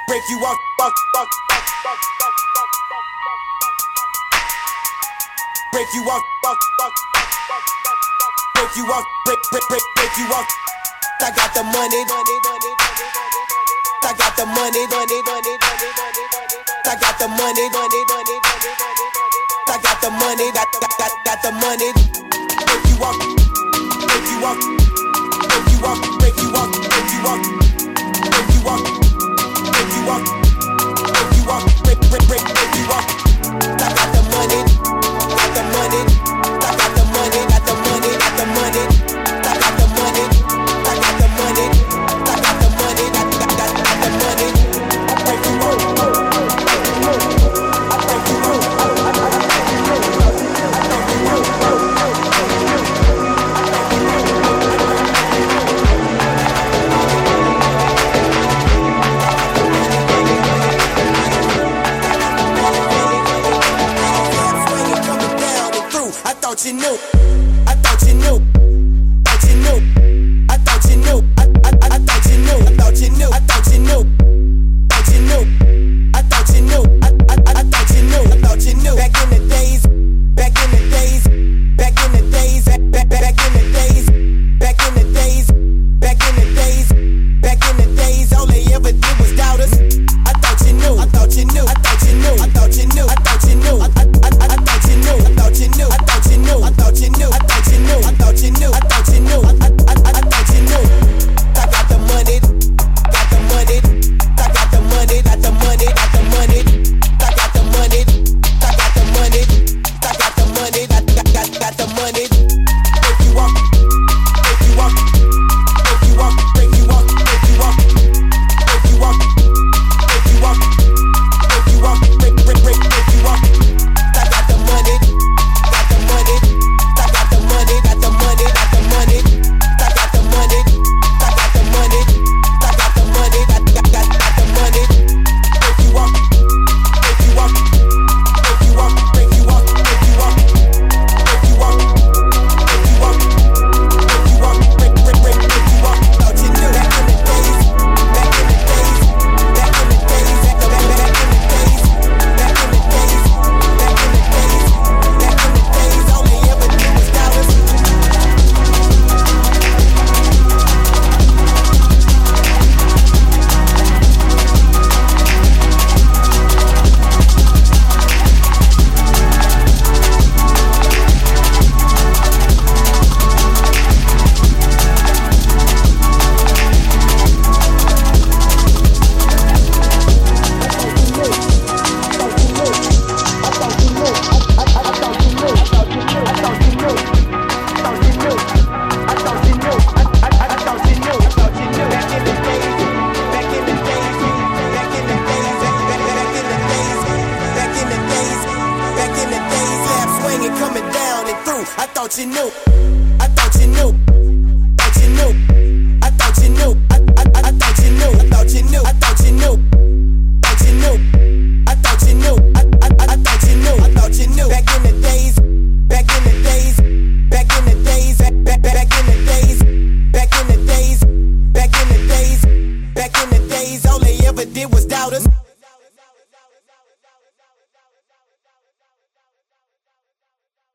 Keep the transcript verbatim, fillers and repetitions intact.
break you off, fuck, fuck, fuck, fuck, fuck, fuck, break you off, fuck, fuck, fuck, fuck, break you off, break, break, break, break you off. I got the money, money, money, money. I got the money, money, money, money. I got the money, money, money, money. I got the money, got, got, got, got the money. Break you off, break you off, break you off, break you off, break you off, break you off, break you off, break you off, break, break, break, break you off. I got the money, got the money, I got the money, got the money, got the money, I got the money, I got the money, I got the money, got, got, got, got the money. I break you off, I break you off, I break you off, I break you off, I break you off. I thought you knew, I thought you knew, thought you knew, I thought you knew, I, I, I thought you knew, I thought you knew, I thought you knew, thought you knew, I thought you knew, I, I, I thought you knew, I thought you knew. Back in the days, back in the days, back in the days, back, back, back in the days, back in the days, back in the days, back in the days, all they ever did was doubt us. I thought you knew, I thought you knew, I thought you knew, I thought you knew, I thought you knew, I, I, I, I thought you knew, I thought you knew, I thought you knew, I thought you knew, I thought you knew, I thought you knew, I thought you knew, I, I, I, I thought you knew. I got the money, got the money, I got the money, got the money, got the money, I got the money, I got the money, I got the money, got, got, got, got the money. Break you off, break you off, break you off, break you off, break you off, break you off, break you off, break you off, break, break, break, break you off. I got the money, got the money, I got the money, got the money, got the money, I got the money, I got the money, I got the money, got, got, got, got the money. Break you off, break you off, break you off, break you off, break you off, break you off, break you off, break you off, break, break, break, break you off. Thought you knew. Back in the days, back in the days, back in the days, back, back, back in the days, back in the days, back in the days, back in the days, all they ever did was doubt us. I thought you knew.